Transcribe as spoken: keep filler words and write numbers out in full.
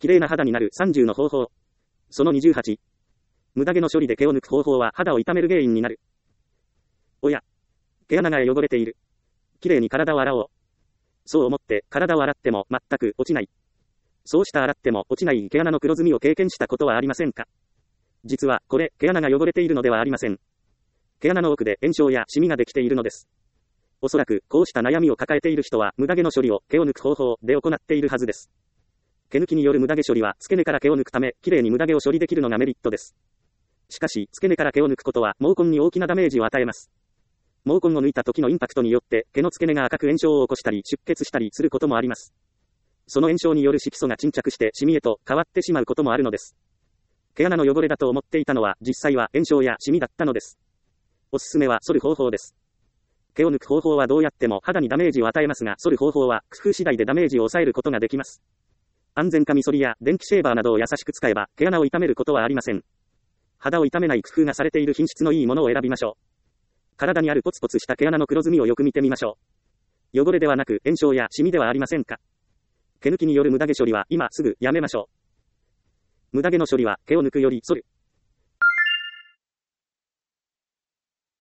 綺麗な肌になるさんじゅうの方法。そのにじゅうはち。無駄毛の処理で毛を抜く方法は肌を痛める原因になる。おや、毛穴が汚れている。綺麗に体を洗おう。そう思って体を洗っても全く落ちない。そうした洗っても落ちない毛穴の黒ずみを経験したことはありませんか？実はこれ、毛穴が汚れているのではありません。毛穴の奥で炎症やシミができているのです。おそらくこうした悩みを抱えている人は無駄毛の処理を毛を抜く方法で行っているはずです。毛抜きによる無駄毛処理は付け根から毛を抜くため、きれいに無駄毛を処理できるのがメリットです。しかし、付け根から毛を抜くことは毛根に大きなダメージを与えます。毛根を抜いた時のインパクトによって毛の付け根が赤く炎症を起こしたり出血したりすることもあります。その炎症による色素が沈着してシミへと変わってしまうこともあるのです。毛穴の汚れだと思っていたのは実際は炎症やシミだったのです。おすすめは剃る方法です。毛を抜く方法はどうやっても肌にダメージを与えますが、剃る方法は工夫次第でダメージを抑えることができます。安全カミソリや電気シェーバーなどを優しく使えば毛穴を傷めることはありません。肌を傷めない工夫がされている品質のいいものを選びましょう。体にあるポツポツした毛穴の黒ずみをよく見てみましょう。汚れではなく炎症やシミではありませんか？毛抜きによる無駄毛処理は今すぐやめましょう。無駄毛の処理は毛を抜くより剃る。